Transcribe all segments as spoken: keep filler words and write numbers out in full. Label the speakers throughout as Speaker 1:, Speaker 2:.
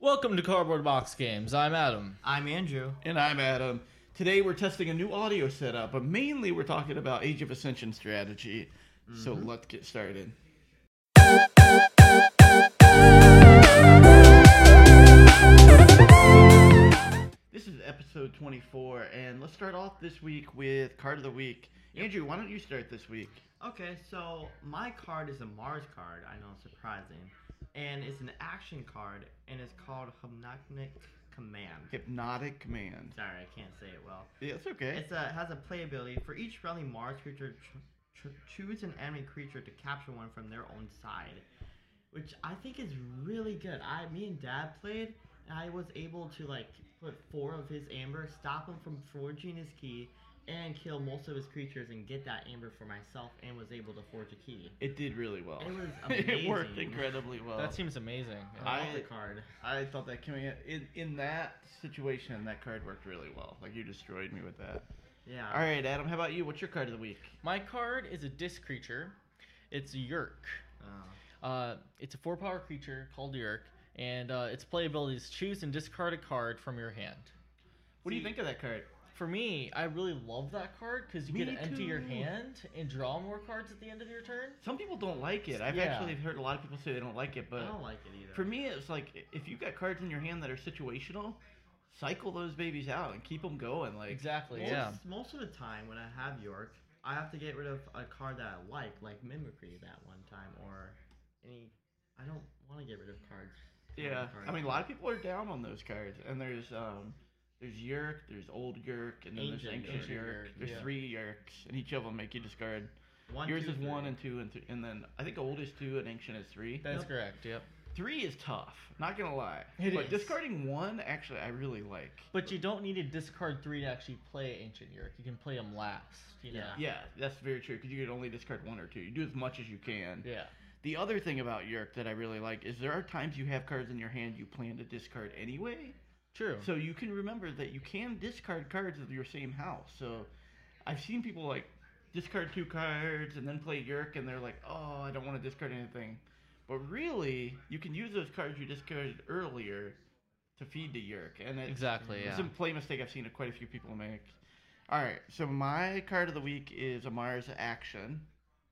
Speaker 1: Welcome to Cardboard Box Games. I'm Adam.
Speaker 2: I'm Andrew.
Speaker 3: And I'm Adam. Today we're testing a new audio setup, but mainly we're talking about Age of Ascension strategy. Mm-hmm. So let's get started. This is episode twenty-four, and let's start off this week with Card of the Week. Yep. Andrew, why don't you start this week?
Speaker 2: Okay, so my card is a Mars card. I know, surprising. And it's an action card, and it's called Hypnotic Command.
Speaker 3: Hypnotic Command.
Speaker 2: Sorry, I can't say it well.
Speaker 3: Yeah, it's okay.
Speaker 2: It's a, it has a playability. For each friendly Mars creature, ch- ch- choose an enemy creature to capture one from their own side, which I think is really good. I, me and Dad played, and I was able to like put four of his amber, stop him from forging his key, and kill most of his creatures and get that amber for myself, and was able to forge a key.
Speaker 3: It did really well.
Speaker 2: It was amazing.
Speaker 3: It worked incredibly well.
Speaker 1: That seems amazing.
Speaker 2: I
Speaker 3: I-
Speaker 2: love the card.
Speaker 3: I thought that coming in, in in that situation, that card worked really well. Like, you destroyed me with that.
Speaker 2: Yeah.
Speaker 3: All right, Adam, how about you? What's your card of the week?
Speaker 1: My card is a disc creature. It's Yerk.
Speaker 2: Oh.
Speaker 1: Uh, it's a four-power creature called Yerk, and uh, its playability is choose and discard a card from your hand.
Speaker 3: What do you
Speaker 2: See-
Speaker 3: think of that card?
Speaker 1: For me, I really love that card because you
Speaker 3: Me
Speaker 1: get to empty your
Speaker 3: too.
Speaker 1: hand and draw more cards at the end of your turn.
Speaker 3: Some people don't like it. I've
Speaker 1: Yeah.
Speaker 3: actually heard a lot of people say they don't like it, but
Speaker 2: I don't like it either.
Speaker 3: for me, it's like if you've got cards in your hand that are situational, cycle those babies out and keep them going. Like
Speaker 1: Exactly,
Speaker 2: most,
Speaker 1: yeah.
Speaker 2: most of the time when I have York, I have to get rid of a card that I like, like Mimicry that one time, or any. I don't want to get rid of cards.
Speaker 3: Yeah,
Speaker 2: cards.
Speaker 3: I mean, a lot of people are down on those cards, and there's um, there's Yerk, there's Old Yerk, and then
Speaker 2: Ancient
Speaker 3: there's Ancient
Speaker 1: Yerk.
Speaker 3: Yerk.
Speaker 1: Yerk,
Speaker 3: There's
Speaker 1: yeah.
Speaker 3: three Yerks, and each of them make you discard.
Speaker 2: One,
Speaker 3: Yours
Speaker 2: two,
Speaker 3: is one
Speaker 2: three.
Speaker 3: and two and three, and then I think Old is two and Ancient is three.
Speaker 1: That's
Speaker 2: Yep.
Speaker 1: correct, yep.
Speaker 3: Three is tough, not gonna lie.
Speaker 1: It
Speaker 3: but
Speaker 1: is.
Speaker 3: discarding one, actually, I really like.
Speaker 1: But you don't need to discard three to actually play Ancient Yerk. You can play them last, you know?
Speaker 2: Yeah.
Speaker 3: Yeah, that's very true, because you can only discard one or two. You do as much as you can.
Speaker 1: Yeah.
Speaker 3: The other thing about Yerk that I really like is there are times you have cards in your hand you plan to discard anyway.
Speaker 1: True.
Speaker 3: So you can remember that you can discard cards of your same house. So I've seen people like discard two cards and then play Yerk, and they're like, oh, I don't want to discard anything. But really, you can use those cards you discarded earlier to feed the Yerk. And it's,
Speaker 1: Exactly,
Speaker 3: it's
Speaker 1: yeah.
Speaker 3: a play mistake I've seen quite a few people make. All right, so my card of the week is a Mars action.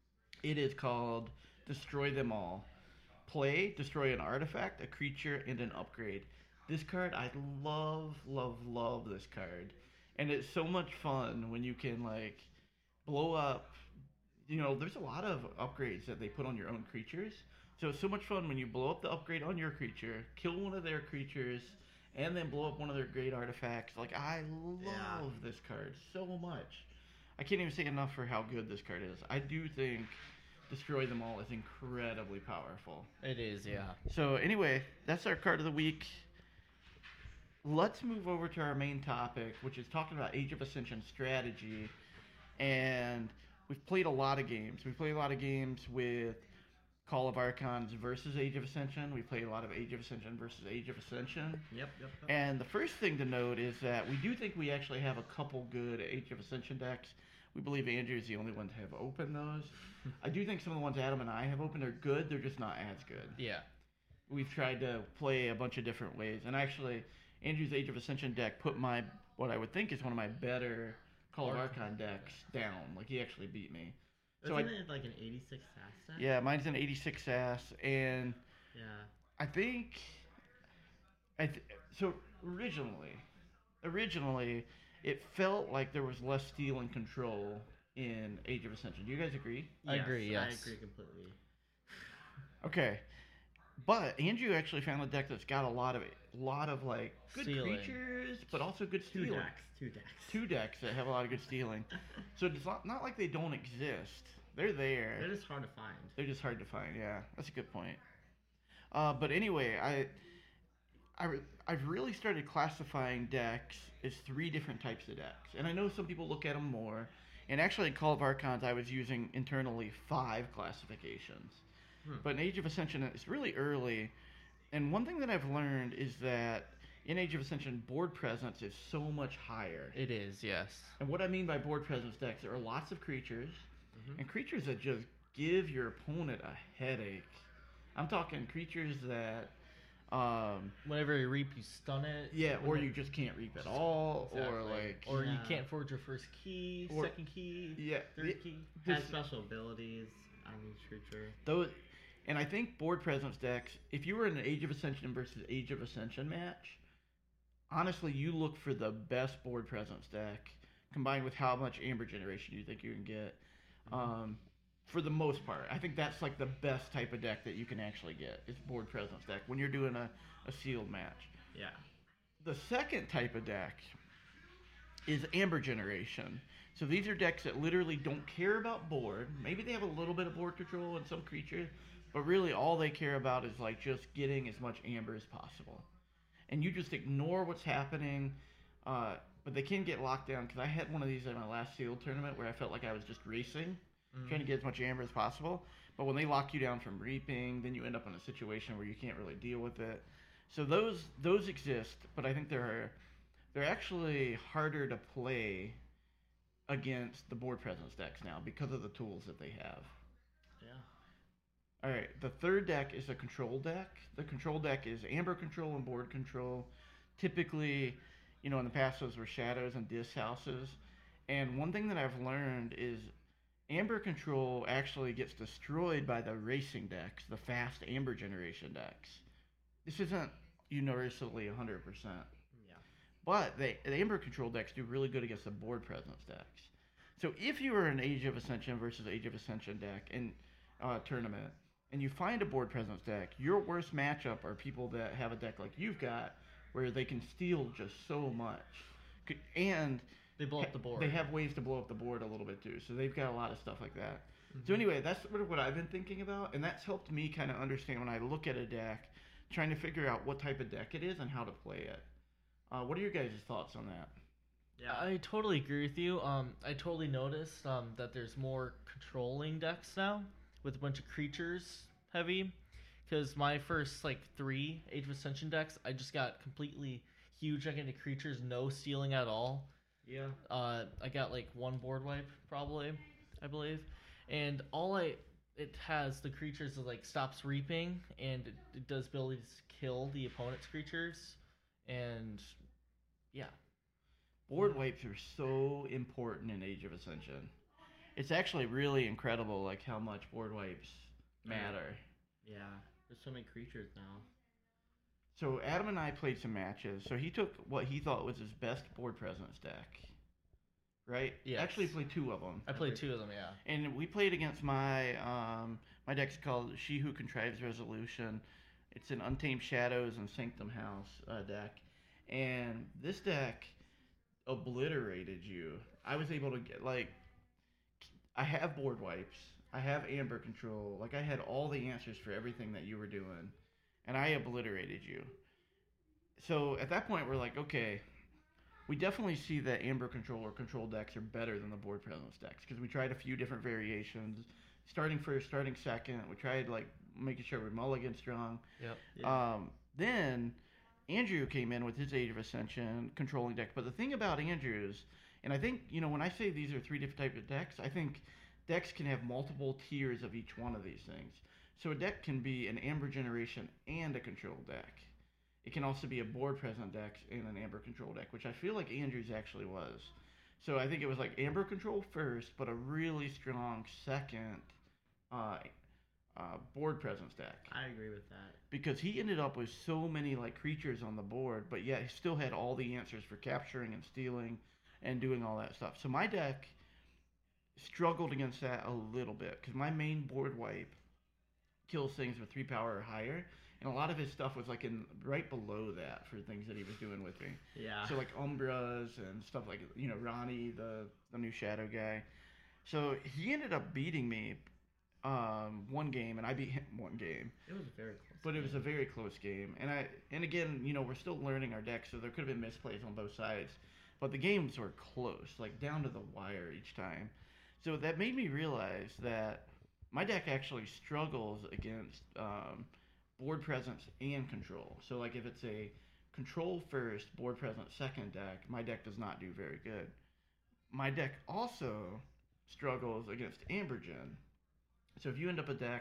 Speaker 3: It is called Destroy Them All. Play, destroy an artifact, a creature, and an upgrade. This card, I love, love, love this card. And it's so much fun when you can, like, blow up. You know, there's a lot of upgrades that they put on your own creatures. So it's so much fun when you blow up the upgrade on your creature, kill one of their creatures, and then blow up one of their great artifacts. Like, I love
Speaker 2: Yeah.
Speaker 3: this card so much. I can't even say enough for how good this card is. I do think Destroy Them All is incredibly powerful.
Speaker 1: It is, yeah.
Speaker 3: So anyway, that's our card of the week. Let's move over to our main topic, which is talking about Age of Ascension strategy. And we've played a lot of games. We've played a lot of games with Call of Archons versus Age of Ascension. We played a lot of Age of Ascension versus Age of Ascension.
Speaker 2: Yep, yep, yep.
Speaker 3: And the first thing to note is that we do think we actually have a couple good Age of Ascension decks. We believe Andrew is the only one to have opened those. I do think some of the ones Adam and I have opened are good. They're just not as good.
Speaker 1: Yeah.
Speaker 3: We've tried to play a bunch of different ways. And actually, Andrew's Age of Ascension deck put my, what I would think is one of my better Call of
Speaker 1: Archon.
Speaker 3: Archon decks down. Like, he actually beat me.
Speaker 2: Isn't
Speaker 3: I-
Speaker 2: it like an eighty-six sass set?
Speaker 3: Yeah, mine's an eighty-six sass. And
Speaker 2: Yeah.
Speaker 3: I think, I th- so originally, originally, it felt like there was less steel and control in Age of Ascension. Do you guys agree?
Speaker 1: I
Speaker 2: Yes,
Speaker 1: agree,
Speaker 2: I
Speaker 1: yes.
Speaker 2: agree completely.
Speaker 3: Okay. But Andrew actually found a deck that's got a lot of lot of like good
Speaker 1: Stealing.
Speaker 3: creatures, but also good
Speaker 2: Two
Speaker 3: stealing.
Speaker 2: decks. Two decks.
Speaker 3: Two decks that have a lot of good stealing. So it's not, not like they don't exist. They're there.
Speaker 2: They're just hard to find.
Speaker 3: They're just hard to find. Yeah, that's a good point. Uh, but anyway, I, I, re- I've really started classifying decks as three different types of decks, and I know some people look at them more. And actually, in Call of Archons, I was using internally five classifications.
Speaker 2: Hmm.
Speaker 3: But in Age of Ascension, it's really early. And one thing that I've learned is that in Age of Ascension, board presence is so much higher.
Speaker 1: It is, yes.
Speaker 3: And what I mean by board presence decks, there are lots of creatures,
Speaker 2: Mhm.
Speaker 3: and creatures that just give your opponent a headache. I'm talking creatures that Um,
Speaker 1: Whenever you reap, you stun it.
Speaker 3: yeah, or
Speaker 1: When
Speaker 3: you
Speaker 1: it-
Speaker 3: just can't reap at all, or
Speaker 1: Exactly.
Speaker 3: like,
Speaker 1: or you
Speaker 2: Yeah.
Speaker 1: can't forge your first key,
Speaker 3: Or-
Speaker 1: second key,
Speaker 3: yeah,
Speaker 1: third
Speaker 3: the-
Speaker 2: Has
Speaker 1: key.
Speaker 3: this-
Speaker 2: special abilities on each creature.
Speaker 3: those, and I think board presence decks. If you were in an Age of Ascension versus Age of Ascension match, honestly, you look for the best board presence deck combined with how much Amber Generation you think you can get. Um, for the most part, I think that's like the best type of deck that you can actually get is board presence deck when you're doing a, a sealed match.
Speaker 2: Yeah.
Speaker 3: The second type of deck is Amber Generation. So these are decks that literally don't care about board. Maybe they have a little bit of board control and some creature, but really all they care about is like just getting as much Amber as possible. And you just ignore what's happening. Uh, but they can get locked down because I had one of these at my last sealed tournament where I felt like I was just racing,
Speaker 2: Mm-hmm.
Speaker 3: trying to get as much Amber as possible. But when they lock you down from reaping, then you end up in a situation where you can't really deal with it. So those those exist, but I think they're they're actually harder to play against the board presence decks now because of the tools that they have.
Speaker 2: Yeah.
Speaker 3: All right, the third deck is a control deck. The control deck is Amber control and board control. Typically, you know, in the past those were shadows and disc houses. And one thing that I've learned is Amber control actually gets destroyed by the racing decks, the fast Amber Generation decks. This isn't universally one hundred percent.
Speaker 2: Yeah.
Speaker 3: But they, the Amber control decks do really good against the board presence decks. So if you are an Age of Ascension versus Age of Ascension deck in uh, tournament, and you find a board presence deck, your worst matchup are people that have a deck like you've got, where they can steal just so much, C- and
Speaker 1: They blow up the board.
Speaker 3: they have ways to blow up the board a little bit too. So they've got a lot of stuff like that.
Speaker 2: Mm-hmm.
Speaker 3: So anyway, that's sort of what I've been thinking about, and that's helped me kind of understand when I look at a deck, trying to figure out what type of deck it is and how to play it. Uh, what are your guys' thoughts on that?
Speaker 2: Yeah.
Speaker 1: I totally agree with you. Um, I totally noticed um, that there's more controlling decks now with a bunch of creatures heavy. Because my first like three Age of Ascension decks, I just got completely huge into creatures, no stealing at all.
Speaker 2: Yeah.
Speaker 1: Uh, I got like one board wipe probably, I believe, and all I it has the creatures that like stops reaping and it, it does abilities to kill the opponent's creatures, and yeah.
Speaker 3: Board wipes are so important in Age of Ascension. It's actually really incredible, like how much board wipes matter.
Speaker 2: Yeah. There's so many creatures now.
Speaker 3: So Adam and I played some matches. So he took what he thought was his best board presence deck, right?
Speaker 1: Yes.
Speaker 3: Actually, he played two of them.
Speaker 1: I played two of them, yeah.
Speaker 3: And we played against my um, my deck's called She Who Contrives Resolution. It's an Untamed Shadows and Sanctum House uh, deck, and this deck obliterated you. I was able to get like I have board wipes, I have Amber control, like I had all the answers for everything that you were doing, and I obliterated you. So at that point, we're like, okay, we definitely see that Amber control or control decks are better than the board presence decks because we tried a few different variations. Starting first, starting second. We tried like making sure we're mulligan strong.
Speaker 1: Yep.
Speaker 2: Yeah.
Speaker 3: Um, then Andrew came in with his Age of Ascension controlling deck. But the thing about Andrew's, and I think, you know, when I say these are three different types of decks, I think decks can have multiple tiers of each one of these things. So a deck can be an Amber Generation and a control deck. It can also be a board present deck and an Amber control deck, which I feel like Andrew's actually was. So I think it was like Amber control first, but a really strong second uh, uh, board presence deck.
Speaker 2: I agree with that.
Speaker 3: Because he ended up with so many like creatures on the board, but yet he still had all the answers for capturing and stealing and doing all that stuff. So my deck struggled against that a little bit because my main board wipe kills things with three power or higher, and a lot of his stuff was like in right below that for things that he was doing with me.
Speaker 2: Yeah.
Speaker 3: So like Umbras and stuff like, you know, Ronnie, the the new Shadow guy. So he ended up beating me um, one game, and I beat him one game.
Speaker 2: It was very close.
Speaker 3: But it was a very close game, and I and again, you know, we're still learning our deck, so there could have been misplays on both sides. But the games were close, like down to the wire each time. So that made me realize that my deck actually struggles against um, board presence and control. So like if it's a control first, board presence second deck, my deck does not do very good. My deck also struggles against Amber Gen. So if you end up a deck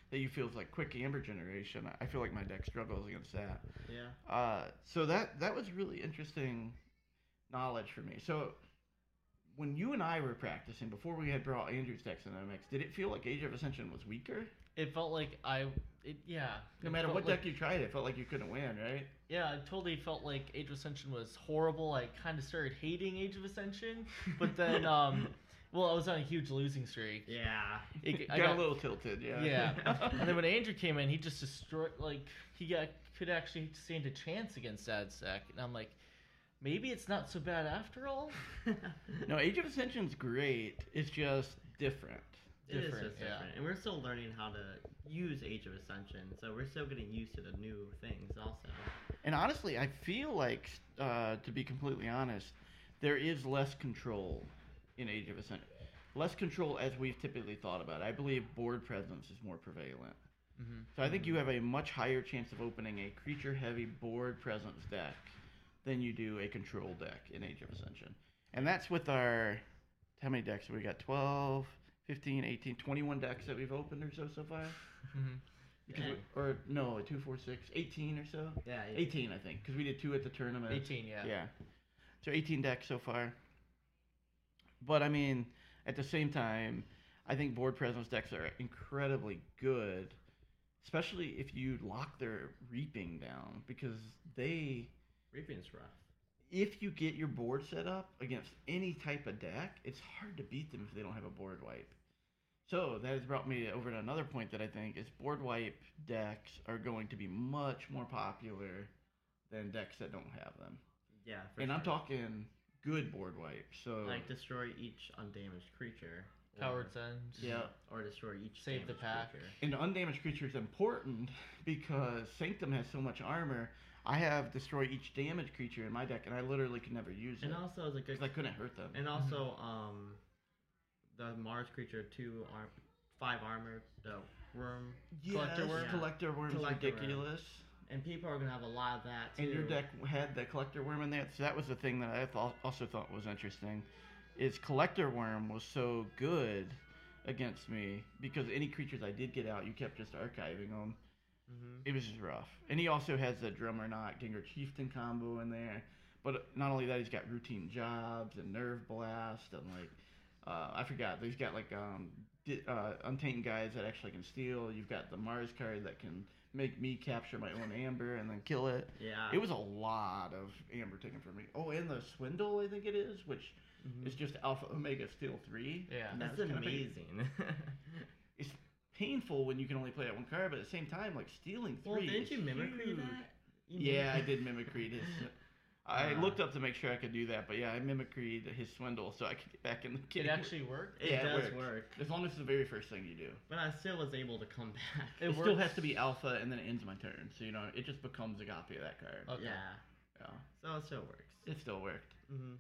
Speaker 3: that you feel is like quick amber generation. I feel like my deck struggles against that.
Speaker 2: Yeah.
Speaker 3: Uh, so that that was really interesting knowledge for me. So when you and I were practicing before we had brought Andrew's decks in the mix, did it feel like Age of Ascension was weaker?
Speaker 1: It felt like I, it, yeah.
Speaker 3: No
Speaker 1: it
Speaker 3: matter
Speaker 1: felt
Speaker 3: what
Speaker 1: like,
Speaker 3: deck you tried, it felt like you couldn't win, right?
Speaker 1: Yeah, it totally felt like Age of Ascension was horrible. I kind of started hating Age of Ascension, but then, um, well, I was on a huge losing streak.
Speaker 2: Yeah.
Speaker 1: It,
Speaker 3: got,
Speaker 1: I got
Speaker 3: a little tilted, yeah.
Speaker 1: Yeah, and then when Andrew came in, he just destroyed. Like he got could actually stand a chance against Zadsec, and I'm like, maybe it's not so bad after all.
Speaker 3: No, Age of Ascension's great. It's just different.
Speaker 2: It is
Speaker 1: Different,
Speaker 2: just
Speaker 1: yeah.
Speaker 2: different, and we're still learning how to use Age of Ascension, so we're still getting used to the new things also.
Speaker 3: And honestly, I feel like, uh, to be completely honest, there is less control in Age of Ascension. Less control as we've typically thought about. I believe board presence is more prevalent.
Speaker 1: Mm-hmm.
Speaker 3: So I think you have a much higher chance of opening a creature-heavy board presence deck than you do a control deck in Age of Ascension. And that's with our, how many decks have we got? twelve, fifteen, eighteen, twenty-one decks that we've opened or so so far?
Speaker 1: Mm-hmm.
Speaker 3: Because
Speaker 2: Yeah.
Speaker 3: we, or no, two, four, six, eighteen or so?
Speaker 2: Yeah, yeah.
Speaker 3: eighteen, I think, because we did two at the tournament.
Speaker 1: eighteen, yeah.
Speaker 3: Yeah. So eighteen decks so far. But I mean, at the same time, I think board presence decks are incredibly good, especially if you lock their reaping down, because they,
Speaker 2: Reaping's rough.
Speaker 3: if you get your board set up against any type of deck, it's hard to beat them if they don't have a board wipe. So that has brought me over to another point that I think is board wipe decks are going to be much more popular than decks that don't have them.
Speaker 2: Yeah, for
Speaker 3: And
Speaker 2: sure.
Speaker 3: I'm talking good board wipe. So
Speaker 2: Like destroy each undamaged creature. or-
Speaker 1: Coward's End.
Speaker 3: yeah,
Speaker 2: Or destroy each
Speaker 1: Save the
Speaker 2: damaged
Speaker 1: pack.
Speaker 2: creature.
Speaker 3: and undamaged creature is important because Sanctum has so much armor. I have destroy each damaged creature in my deck, and I literally could never use
Speaker 2: And
Speaker 3: it
Speaker 2: also as a good
Speaker 3: because I couldn't hurt them.
Speaker 2: And also, um, the Mars creature two arm, five armor, the worm,
Speaker 1: Collector Worm?
Speaker 2: Yeah.
Speaker 3: Collector Worm's
Speaker 2: Collector Worm.
Speaker 3: ridiculous.
Speaker 2: and people are gonna have a lot of that too.
Speaker 3: And your deck had the Collector Worm in there, so that was the thing that I thought, also thought was interesting, is Collector Worm was so good against me because any creatures I did get out, you kept just archiving them.
Speaker 2: Mm-hmm.
Speaker 3: It was just rough. And he also has the Drummer Knot Ginger Chieftain combo in there. But not only that, he's got Routine Jobs and Nerve Blast and like uh, I forgot. He's got like um di- uh, Untamed Guys that actually can steal. You've got the Mars card that can make me capture my own Amber and then kill it.
Speaker 2: Yeah.
Speaker 3: It was a lot of Amber taken from me. Oh, and the Swindle I think it is, which
Speaker 2: Mhm.
Speaker 3: is just Alpha Omega Steel three.
Speaker 1: Yeah.
Speaker 2: That's
Speaker 3: That's kinda
Speaker 2: amazing.
Speaker 3: It's painful when you can only play that one card, but at the same time, like stealing three.
Speaker 2: well, didn't
Speaker 3: is
Speaker 2: you mimicry
Speaker 3: huge.
Speaker 2: that? You
Speaker 3: Yeah, I
Speaker 2: mimic-
Speaker 3: did mimicry his. I
Speaker 2: Uh,
Speaker 3: looked up to make sure I could do that, but yeah, I mimicry his Swindle so I could get back in the game.
Speaker 1: It actually worked.
Speaker 2: It
Speaker 3: Yeah, it
Speaker 2: does
Speaker 3: works.
Speaker 2: work.
Speaker 3: As long as it's the very first thing you do.
Speaker 2: But I still was able to come back.
Speaker 3: It,
Speaker 1: It
Speaker 3: still
Speaker 1: works.
Speaker 3: has to be alpha, and then it ends my turn. So you know, it just becomes a copy of that card.
Speaker 1: Okay.
Speaker 2: Yeah.
Speaker 3: Yeah,
Speaker 2: So it still works.
Speaker 3: it still worked.
Speaker 2: Mm-hmm.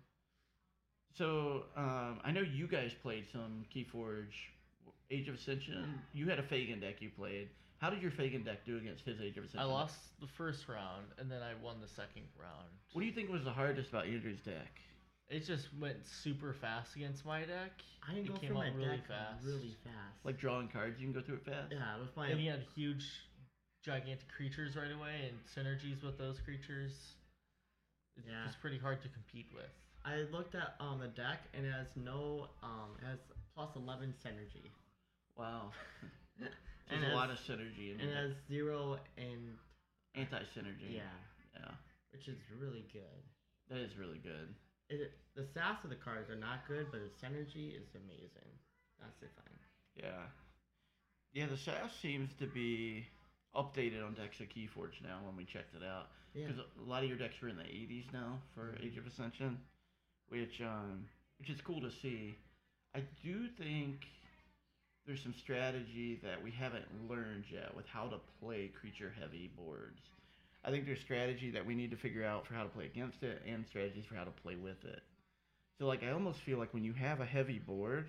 Speaker 3: So um, I know you guys played some Keyforge Age of Ascension. You had a Fagin deck you played. How did your Fagin deck do against his Age of Ascension?
Speaker 1: I lost the first round, and then I won the second round.
Speaker 3: What do you think was the hardest about Andrew's deck?
Speaker 1: It just went super fast against my deck.
Speaker 2: I can
Speaker 1: It
Speaker 2: go
Speaker 1: came
Speaker 2: through my
Speaker 1: out really
Speaker 2: deck
Speaker 1: fast.
Speaker 2: really fast.
Speaker 3: Like drawing cards, you can go through it fast.
Speaker 2: yeah, with my
Speaker 1: And he had huge, gigantic creatures right away, and synergies with those creatures. It's
Speaker 2: Yeah.
Speaker 1: just pretty hard to compete with.
Speaker 2: I looked at um the deck and it has no um it has plus eleven synergy.
Speaker 3: Wow.
Speaker 2: And
Speaker 3: There's
Speaker 2: it
Speaker 3: a
Speaker 2: has-
Speaker 3: lot of synergy in
Speaker 2: And it
Speaker 3: it.
Speaker 2: has zero and
Speaker 3: Anti-synergy.
Speaker 2: yeah,
Speaker 3: Yeah.
Speaker 2: which is really good.
Speaker 3: That is really good.
Speaker 2: It, the stats of the cards are not good, but the synergy is amazing. That's the thing.
Speaker 3: Yeah. Yeah, the S A S seems to be updated on decks of Keyforge now when we checked it out.
Speaker 2: Yeah.
Speaker 3: Because a lot of your decks were in the eighties now for
Speaker 2: Mhm.
Speaker 3: Age of Ascension, which um, which is cool to see. I do think there's some strategy that we haven't learned yet with how to play creature-heavy boards. I think there's strategy that we need to figure out for how to play against it, and strategies for how to play with it. So, like, I almost feel like when you have a heavy board,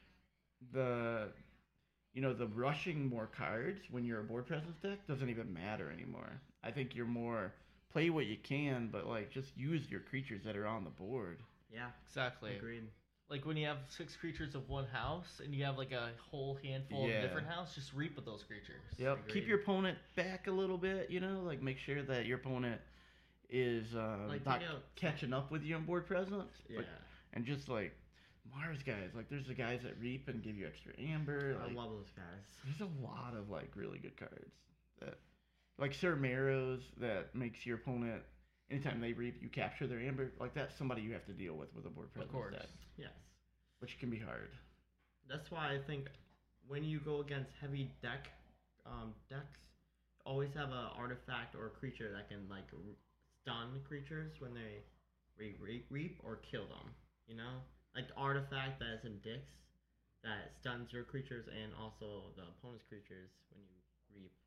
Speaker 3: the you know the rushing more cards when you're a board presence deck doesn't even matter anymore. I think you're more play what you can, but like just use your creatures that are on the board.
Speaker 2: Yeah.
Speaker 1: Exactly.
Speaker 2: Agreed.
Speaker 1: like when you have six creatures of one house and you have like a whole handful
Speaker 3: Yeah.
Speaker 1: of different house, just reap with those creatures.
Speaker 3: Yep. Keep
Speaker 2: Agreed.
Speaker 3: your opponent back a little bit. You know, like make sure that your opponent is uh,
Speaker 2: Like,
Speaker 3: not
Speaker 2: take out-
Speaker 3: catching up with you on board presence.
Speaker 2: Yeah.
Speaker 3: But, and just like Mars guys, like there's the guys that reap and give you extra amber.
Speaker 2: I
Speaker 3: Like,
Speaker 2: love those guys.
Speaker 3: there's a lot of like really good cards that, like Sir Marrows, that makes your opponent anytime they reap, you capture their amber. Like that's somebody you have to deal with with a board presence
Speaker 1: course.
Speaker 3: deck,
Speaker 2: Yes.
Speaker 3: which can be hard.
Speaker 2: That's why I think when you go against heavy deck um, decks, always have a artifact or a creature that can like r- stun creatures when they re- re- reap or kill them. You know, like the artifact that is in Dix that stuns your creatures and also the opponent's creatures when you reap.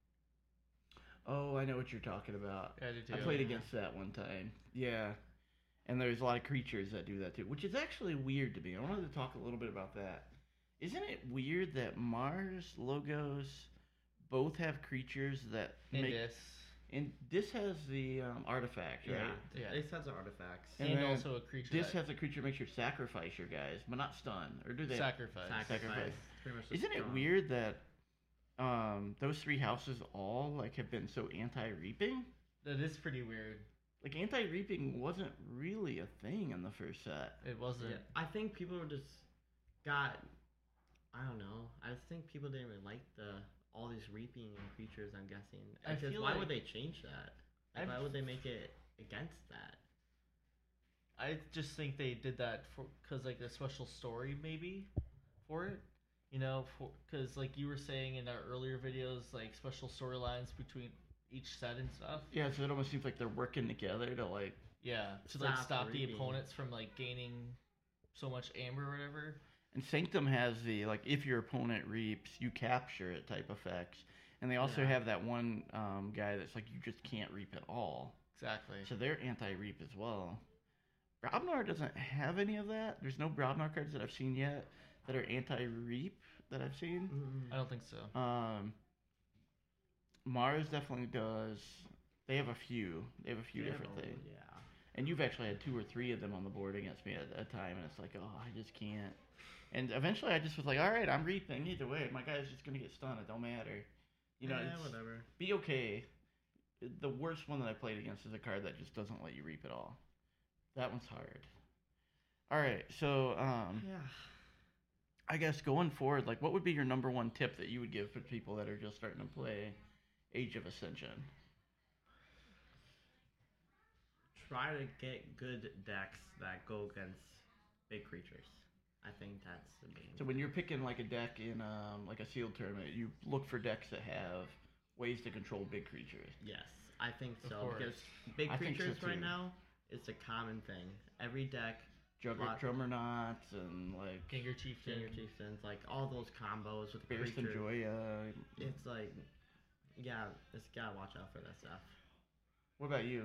Speaker 3: Oh, I know what you're talking about.
Speaker 1: Yeah, I do too.
Speaker 3: I played against that one time. Yeah. And there's a lot of creatures that do that too, which is actually weird to me. I wanted to talk a little bit about that. Isn't it weird that Mars logos both have creatures that
Speaker 1: And
Speaker 3: make
Speaker 1: this.
Speaker 3: and this has the um, artifact, right?
Speaker 2: Yeah,
Speaker 1: Yeah.
Speaker 2: Dix has artifacts.
Speaker 3: And
Speaker 1: And,
Speaker 3: then
Speaker 1: also a creature.
Speaker 3: This
Speaker 1: that
Speaker 3: has a creature makes you sacrifice your guys, but not stun, or do they?
Speaker 1: sacrifice.
Speaker 3: Sacrifice.
Speaker 2: Pretty much just
Speaker 3: Isn't it
Speaker 2: gone.
Speaker 3: weird that um, those three houses all like have been so anti-reaping?
Speaker 1: That is pretty weird.
Speaker 3: Like anti-reaping wasn't really a thing in the first set.
Speaker 1: It wasn't.
Speaker 2: Yeah, I think people were just got. I don't know. I just think people didn't really like the all these reaping and creatures. I'm guessing.
Speaker 1: I
Speaker 2: Because
Speaker 1: feel
Speaker 2: why
Speaker 1: like-
Speaker 2: would they change that? Like,
Speaker 1: I-
Speaker 2: why would they make it against that?
Speaker 1: I just think they did that for because like a special story maybe for it. You know, for because like you were saying in our earlier videos, like special storylines between each set and stuff.
Speaker 3: Yeah, so it almost seems like they're working together to like.
Speaker 1: Yeah, to like
Speaker 2: Stop
Speaker 1: stop the
Speaker 2: reaping.
Speaker 1: opponents from like gaining so much amber or whatever.
Speaker 3: And Sanctum has the like if your opponent reaps, you capture it type effects. And they also
Speaker 2: Yeah.
Speaker 3: have that one um, guy that's like you just can't reap at all.
Speaker 1: Exactly.
Speaker 3: So they're anti-reap as well. Brobnar doesn't have any of that. There's no Brobnar cards that I've seen yet that are anti-reap that I've seen.
Speaker 1: I don't think so.
Speaker 3: Um, Mars definitely does. They have a few. They have a few
Speaker 2: Yeah,
Speaker 3: different
Speaker 2: well,
Speaker 3: things.
Speaker 2: Yeah.
Speaker 3: And you've actually had two or three of them on the board against me at a time, and it's like, oh, I just can't. And eventually, I just was like, all right, I'm reaping either way. My guy's just gonna get stunned. It don't matter. You know,
Speaker 2: yeah,
Speaker 3: it's,
Speaker 2: whatever.
Speaker 3: be okay. The worst one that I played against is a card that just doesn't let you reap at all. That one's hard. All right, so um,
Speaker 2: Yeah.
Speaker 3: I guess going forward, like, what would be your number one tip that you would give for people that are just starting to play Age of Ascension?
Speaker 2: Try to get good decks that go against big creatures. I think that's the main.
Speaker 3: So when you're picking like a deck in um, like a sealed tournament, you look for decks that have ways to control big creatures.
Speaker 2: Yes, I think
Speaker 1: Of
Speaker 2: so.
Speaker 1: course.
Speaker 2: Because big
Speaker 3: I think so,
Speaker 2: creatures right
Speaker 3: too.
Speaker 2: now, it's a common thing. Every deck,
Speaker 3: Jugger,
Speaker 2: Lot-
Speaker 3: drummer knots and like
Speaker 1: Ginger Chieftain.
Speaker 2: Ginger Chieftains, like all those combos with
Speaker 3: Bears and
Speaker 2: creatures.
Speaker 3: Joya.
Speaker 2: It's like, yeah, just gotta watch out for that stuff.
Speaker 3: What about you?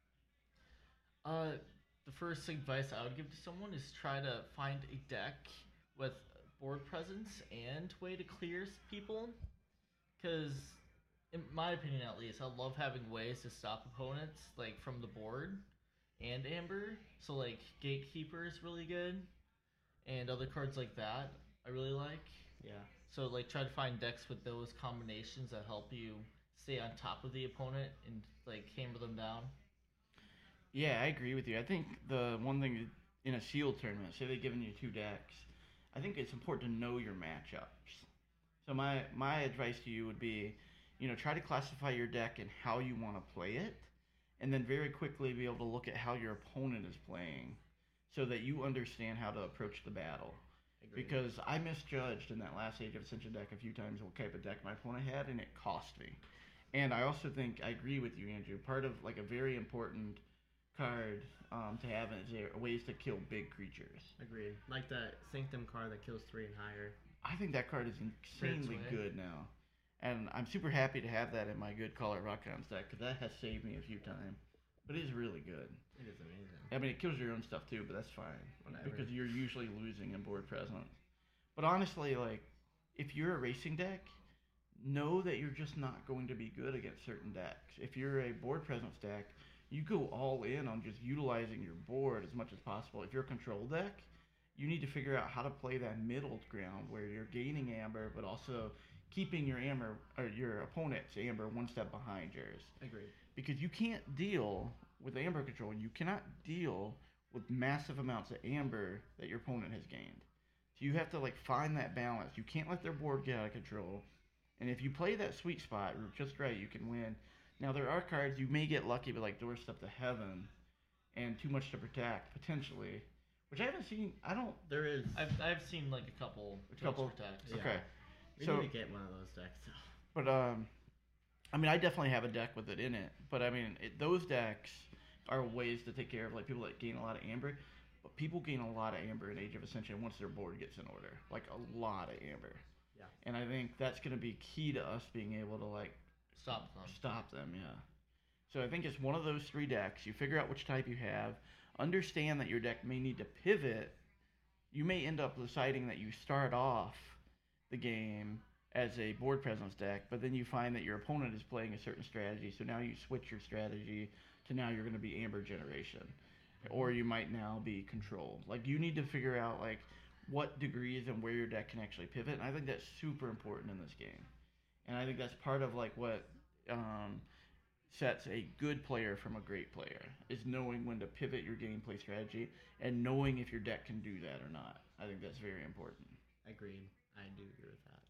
Speaker 1: Uh, the first advice I would give to someone is try to find a deck with board presence and way to clear s- people. Because, in my opinion at least, I love having ways to stop opponents, like, from the board and Amber. So, like, Gatekeeper is really good. And other cards like that, I really like.
Speaker 2: Yeah.
Speaker 1: So, like, try to find decks with those combinations that help you stay on top of the opponent and, like, hammer them down.
Speaker 3: Yeah, I agree with you. I think the one thing in a sealed tournament, say they've given you two decks, I think it's important to know your matchups. So my my advice to you would be, you know, try to classify your deck and how you want to play it, and then very quickly be able to look at how your opponent is playing, so that you understand how to approach the battle.
Speaker 2: Agreed.
Speaker 3: Because I misjudged in that last Age of Ascension deck a few times what type of deck my opponent had, and it cost me. And I also think I agree with you, Andrew. Part of like a very important card um, to have is there ways to kill big creatures.
Speaker 2: Agreed. Like the Sanctum card that kills three and higher.
Speaker 3: I think that card is insanely
Speaker 1: Great swing.
Speaker 3: good now, and I'm super happy to have that in my good Call It Rockhounds deck because that has saved me a few times. But it is really good.
Speaker 2: It is amazing.
Speaker 3: I mean, it kills your own stuff too, but that's fine
Speaker 2: Whatever.
Speaker 3: because you're usually losing in board presence. But honestly, like if you're a racing deck, know that you're just not going to be good against certain decks. If you're a board presence deck, you go all in on just utilizing your board as much as possible. If you're a control deck, you need to figure out how to play that middle ground where you're gaining amber, but also keeping your amber or your opponent's amber one step behind yours.
Speaker 2: Agreed.
Speaker 3: Because you can't deal with amber control. You cannot deal with massive amounts of amber that your opponent has gained. So you have to like find that balance. You can't let their board get out of control. And if you play that sweet spot just right, you can win. Now there are cards you may get lucky, but like Doorstep to Heaven and Too Much to Protect potentially, which I haven't seen. I don't.
Speaker 2: There is.
Speaker 1: I've I've seen like a couple.
Speaker 3: A couple?
Speaker 1: Protect.
Speaker 2: Yeah.
Speaker 3: Okay.
Speaker 2: We
Speaker 3: So-
Speaker 2: need to get one of those decks.
Speaker 3: But um, I mean, I definitely have a deck with it in it. But I mean, it, those decks are ways to take care of like people that gain a lot of amber. But people gain a lot of amber in Age of Ascension once their board gets in order, like a lot of amber.
Speaker 2: Yeah.
Speaker 3: And I think that's going to be key to us being able to like
Speaker 1: Stop them.
Speaker 3: stop them. Yeah. So I think it's one of those three decks. You figure out which type you have. Understand that your deck may need to pivot. You may end up deciding that you start off the game as a board presence deck, but then you find that your opponent is playing a certain strategy, so now you switch your strategy to now you're going to be amber generation, or you might now be control. Like you need to figure out like what degrees and where your deck can actually pivot, and I think that's super important in this game. And I think that's part of like what um, sets a good player from a great player is knowing when to pivot your gameplay strategy and knowing if your deck can do that or not. I think that's very important.
Speaker 2: Agreed. I do agree with that.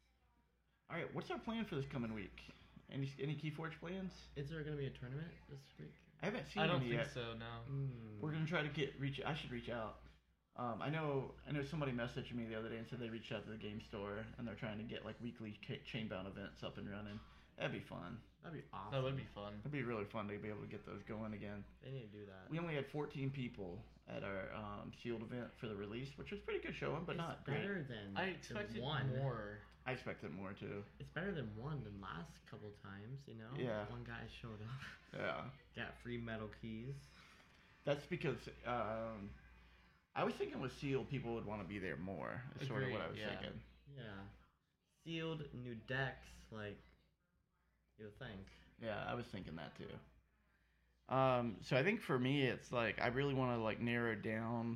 Speaker 3: All right, what's our plan for this coming week? Any any Keyforge plans?
Speaker 2: Is there going to be a tournament this week?
Speaker 3: I haven't seen
Speaker 1: I don't
Speaker 3: any
Speaker 1: think
Speaker 3: yet.
Speaker 1: so. No.
Speaker 2: Mm.
Speaker 3: We're gonna try to get reach. I should reach out. Um, I know I know somebody messaged me the other day and said they reached out to the game store and they're trying to get like weekly ca- chainbound events up and running. That'd be fun.
Speaker 2: That'd be awesome.
Speaker 1: That would be fun.
Speaker 3: It'd be really fun to be able to get those going again.
Speaker 2: They need to do that.
Speaker 3: We only had fourteen people at our um, sealed event for the release, which was pretty good showing, but
Speaker 2: it's
Speaker 3: not great.
Speaker 2: better than
Speaker 1: I
Speaker 2: than
Speaker 1: expected
Speaker 2: one.
Speaker 1: more.
Speaker 3: I expected more too.
Speaker 2: It's better than one than last couple times. You know.
Speaker 3: Yeah.
Speaker 2: One guy showed up.
Speaker 3: Yeah.
Speaker 2: Got free metal keys.
Speaker 3: That's because um, I was thinking with sealed, people would want to be there more. Is sort of what I was
Speaker 1: Agreed, yeah.
Speaker 3: thinking.
Speaker 2: Yeah. Sealed new decks, like you would think.
Speaker 3: Yeah, I was thinking that too. Um, so I think for me, it's like I really want to like narrow down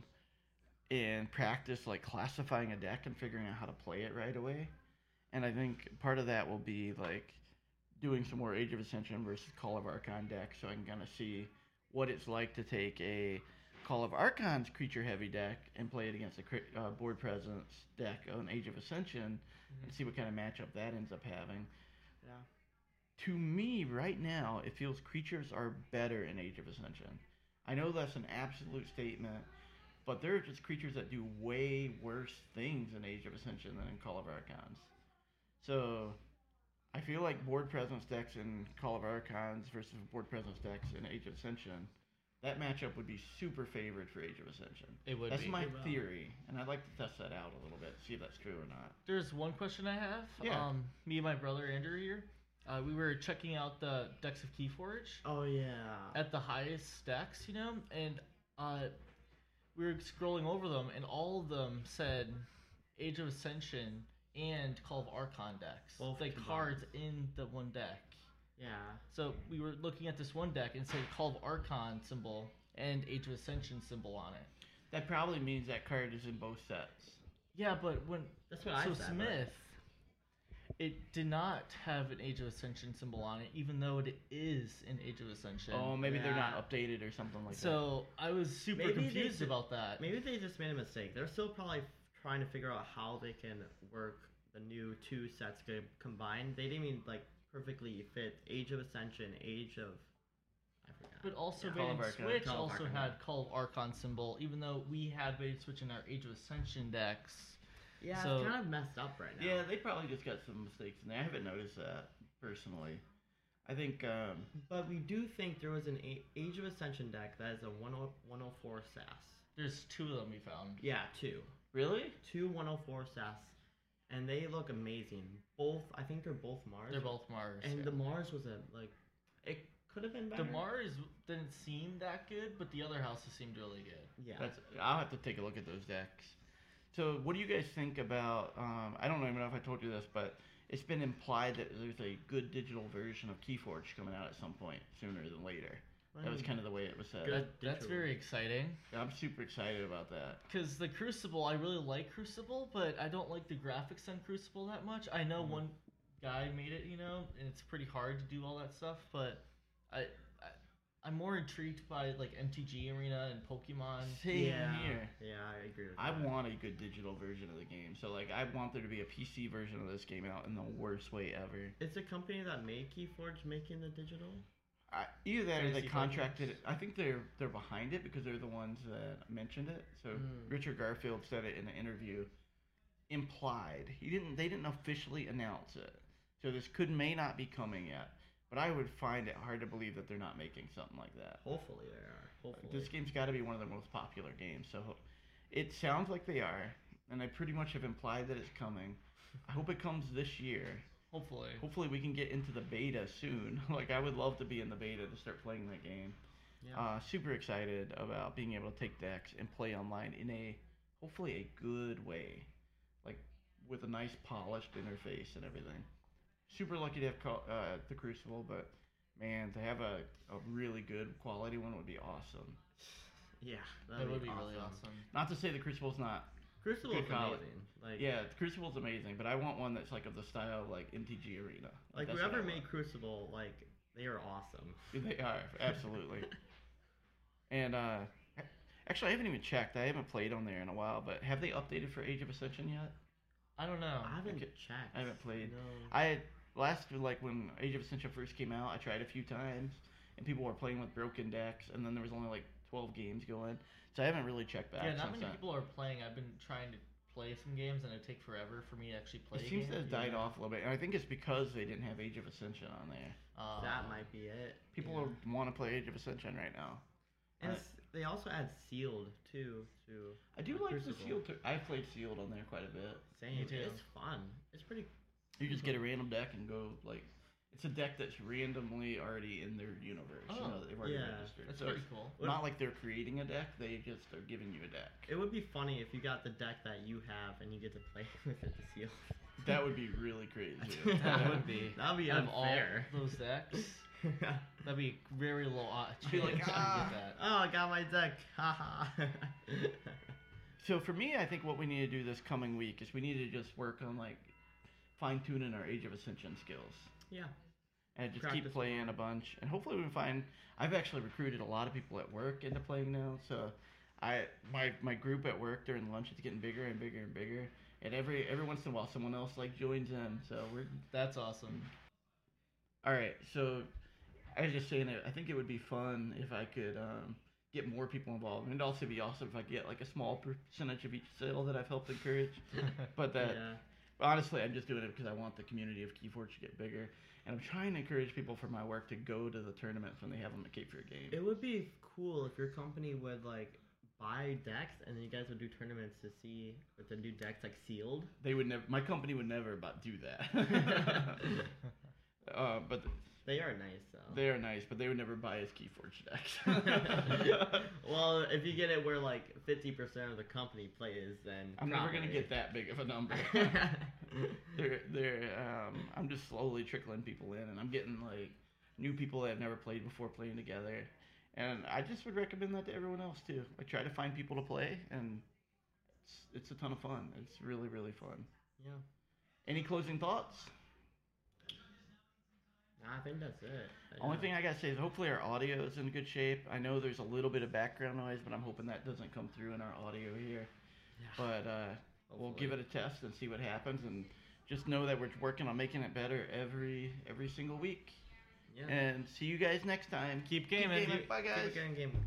Speaker 3: and practice like classifying a deck and figuring out how to play it right away. And I think part of that will be like doing some more Age of Ascension versus Call of Archon deck, so I can kind of see what it's like to take a Call of Archon's creature heavy deck and play it against a cri- uh, board presence deck on Age of Ascension and see what kind of matchup that ends up having.
Speaker 2: Yeah.
Speaker 3: To me, right now, it feels creatures are better in Age of Ascension. I know that's an absolute statement, but there are just creatures that do way worse things in Age of Ascension than in Call of Archons. So, I feel like board presence decks in Call of Archons versus board presence decks in Age of Ascension, that matchup would be super favored for Age of Ascension.
Speaker 1: It would
Speaker 3: That's
Speaker 1: be.
Speaker 3: my
Speaker 2: It will.
Speaker 3: theory, and I'd like to test that out a little bit, see if that's true or not.
Speaker 1: There's one question I have.
Speaker 3: Yeah.
Speaker 1: Um, me and my brother Andrew here. Uh, we were checking out the decks of Keyforge
Speaker 2: Oh yeah.
Speaker 1: at the highest stacks, you know, and uh, we were scrolling over them, and all of them said Age of Ascension and Call of Archon decks.
Speaker 2: Both
Speaker 1: like
Speaker 2: combined.
Speaker 1: cards in the one deck.
Speaker 2: Yeah.
Speaker 1: So we were looking at this one deck and it said Call of Archon symbol and Age of Ascension symbol on it.
Speaker 3: That probably means that card is in both sets.
Speaker 1: Yeah, but when
Speaker 2: That's what I
Speaker 1: so
Speaker 2: said. but-
Speaker 1: Smith, it did not have an Age of Ascension symbol on it, even though it is in Age of Ascension.
Speaker 3: Oh, maybe they're not
Speaker 2: Yeah.
Speaker 3: updated or something like that.
Speaker 1: so I was super
Speaker 2: Maybe they
Speaker 1: confused
Speaker 2: ju-
Speaker 1: about that.
Speaker 2: Maybe they just made a mistake. They're still probably trying to figure out how they can work the new two sets co- combined. They didn't even like perfectly fit Age of Ascension, Age of I forgot.
Speaker 1: But also
Speaker 2: Yeah.
Speaker 3: Call of
Speaker 1: Bait and
Speaker 3: Archon.
Speaker 1: Switch
Speaker 2: Call of
Speaker 1: also
Speaker 2: Archon,
Speaker 1: had
Speaker 2: yeah.
Speaker 1: Call of Archon symbol, even though we had Bait and Switch in our Age of Ascension decks.
Speaker 2: yeah,
Speaker 1: so-
Speaker 2: it's kind of messed up right now.
Speaker 3: Yeah, they probably just got some mistakes in there. I haven't noticed that personally. I think um,
Speaker 2: But we do think there was an A- Age of Ascension deck that is a one oh four S A S.
Speaker 1: There's two of them we found.
Speaker 2: Yeah, two.
Speaker 3: really
Speaker 2: Two one oh four S A S. And they look amazing. Both, I think they're both Mars.
Speaker 1: They're both Mars.
Speaker 2: And
Speaker 1: yeah.
Speaker 2: the Mars was a, like, it could have been better.
Speaker 1: The Mars didn't seem that good, but the other houses seemed really good.
Speaker 2: Yeah.
Speaker 3: that's. I'll have to take a look at those decks. So, what do you guys think about? Um, I don't even know if I told you this, but it's been implied that there's a good digital version of Keyforge coming out at some point, sooner than later. That was kind of the way it was said.
Speaker 2: Good.
Speaker 1: That, that's
Speaker 2: digital.
Speaker 1: very exciting.
Speaker 3: I'm super excited about that.
Speaker 1: Because the Crucible, I really like Crucible, but I don't like the graphics on Crucible that much. I know
Speaker 2: Mhm.
Speaker 1: one guy made it, you know, and it's pretty hard to do all that stuff, but I, I I'm more intrigued by like M T G Arena and Pokemon.
Speaker 3: Same
Speaker 2: yeah.
Speaker 3: here.
Speaker 2: Yeah, I agree with
Speaker 3: I
Speaker 2: that.
Speaker 3: want a good digital version of the game. So like I want there to be a P C version of this game out in the worst way ever.
Speaker 2: It's a company that made Keyforge making the digital.
Speaker 3: I, either that or they
Speaker 1: Fantasy
Speaker 3: contracted
Speaker 1: Flight
Speaker 3: it. I think they're they're behind it because they're the ones that mentioned it. So
Speaker 2: Mm.
Speaker 3: Richard Garfield said it in an interview. Implied. He didn't. They didn't officially announce it. So this could may not be coming yet. But I would find it hard to believe that they're not making something like that.
Speaker 2: Hopefully they are. Hopefully.
Speaker 3: This game's got to be one of the most popular games. So it sounds like they are, and they pretty much have implied that it's coming. I hope it comes this year.
Speaker 1: Hopefully.
Speaker 3: Hopefully we can get into the beta soon. Like I would love to be in the beta to start playing that game.
Speaker 2: Yeah.
Speaker 3: Uh, super excited about being able to take decks and play online in a hopefully a good way, like with a nice polished interface and everything. Super lucky to have co- uh, the Crucible, but man, to have a, a really good quality one would be awesome.
Speaker 2: yeah.
Speaker 1: That would be really awesome.
Speaker 3: Not to say the Crucible's not.
Speaker 2: Crucible is
Speaker 3: Good quality.
Speaker 2: amazing. Like
Speaker 3: Yeah, the Crucible's amazing, but I want one that's like of the style of, like M T G Arena.
Speaker 2: Like
Speaker 3: That's what
Speaker 2: whoever
Speaker 3: I
Speaker 2: made
Speaker 3: want.
Speaker 2: Crucible, like they are awesome.
Speaker 3: They are absolutely. And uh, actually, I haven't even checked. I haven't played on there in a while, but have they updated for Age of Ascension yet?
Speaker 1: I don't know.
Speaker 2: I haven't
Speaker 3: okay.
Speaker 2: checked.
Speaker 3: I haven't played.
Speaker 2: No.
Speaker 3: I had last like when Age of Ascension first came out, I tried a few times, and people were playing with broken decks, and then there was only like twelve games going, so I haven't really checked back.
Speaker 1: yeah, not
Speaker 3: since
Speaker 1: many
Speaker 3: then.
Speaker 1: people are playing. I've been trying to play some games, and it take forever for me to actually play.
Speaker 3: It
Speaker 1: a
Speaker 3: seems
Speaker 1: game.
Speaker 3: to have died
Speaker 2: Yeah.
Speaker 3: off a little bit, and I think it's because they didn't have Age of Ascension on there.
Speaker 1: Uh,
Speaker 2: That might be it.
Speaker 3: People
Speaker 2: yeah.
Speaker 3: want to play Age of Ascension right now.
Speaker 2: And
Speaker 3: Uh,
Speaker 2: it's, they also add sealed too. To
Speaker 3: I do
Speaker 2: uh,
Speaker 3: like the
Speaker 2: Crucible.
Speaker 3: sealed. Too. I played sealed on there quite a bit.
Speaker 2: Same.
Speaker 1: Me too.
Speaker 2: It's fun. It's pretty.
Speaker 3: You just get a random deck and go like. It's a deck that's randomly already in their universe. you
Speaker 1: Oh,
Speaker 3: know, they've already
Speaker 2: yeah.
Speaker 3: registered.
Speaker 1: That's
Speaker 3: so
Speaker 1: pretty
Speaker 3: it's
Speaker 1: cool.
Speaker 3: not like they're creating a deck; they just are giving you a deck.
Speaker 2: It would be funny if you got the deck that you have and you get to play with it to seal.
Speaker 3: That would be really crazy.
Speaker 1: That would be.
Speaker 2: That'd be
Speaker 1: Out of all
Speaker 2: unfair.
Speaker 1: those decks, that'd be very low odds.
Speaker 3: Be like,
Speaker 1: to
Speaker 3: ah.
Speaker 1: get that.
Speaker 2: Oh, I got my deck. Haha.
Speaker 3: So for me, I think what we need to do this coming week is we need to just work on like fine tuning our Age of Ascension skills.
Speaker 2: yeah.
Speaker 3: And just
Speaker 2: Practice
Speaker 3: keep playing
Speaker 2: more.
Speaker 3: a bunch, and hopefully we can find. I've actually recruited a lot of people at work into playing now, so I my my group at work during lunch is getting bigger and bigger and bigger, and every every once in a while someone else like joins in. So we're
Speaker 1: That's awesome.
Speaker 3: all right. So I was just saying that I think it would be fun if I could um, get more people involved, and it'd also be awesome if I get like a small percentage of each sale that I've helped encourage. But that.
Speaker 2: yeah.
Speaker 3: Honestly, I'm just doing it because I want the community of Keyforge to get bigger, and I'm trying to encourage people from my work to go to the tournaments when they have them at Cape Fear Games.
Speaker 2: It would be cool if your company would like buy decks and then you guys would do tournaments to see if the new decks like sealed.
Speaker 3: They would never. My company would never about do that. uh, but
Speaker 2: They are nice though.
Speaker 3: they are nice, but they would never buy us Keyforge decks.
Speaker 2: Well, if you get it where like fifty percent of the company plays, then
Speaker 3: I'm never gonna
Speaker 2: probably.
Speaker 3: get that big of a number. they're they're um, I'm just slowly trickling people in, and I'm getting like new people that have never played before playing together, and I just would recommend that to everyone else too. Like try to find people to play, and it's it's a ton of fun. It's really really fun.
Speaker 2: Yeah.
Speaker 3: Any closing thoughts?
Speaker 2: Nah, I think that's it.
Speaker 3: Only
Speaker 2: Yeah.
Speaker 3: thing I gotta say is hopefully our audio is in good shape. I know there's a little bit of background noise, but I'm hoping that doesn't come through in our audio here.
Speaker 2: Yeah.
Speaker 3: But uh, we'll
Speaker 2: Hopefully.
Speaker 3: give it a test and see what happens, and just know that we're working on making it better every every single week.
Speaker 2: Yeah.
Speaker 3: And see you guys next time.
Speaker 1: Keep gaming.
Speaker 3: Bye guys.
Speaker 2: Keep it getting game.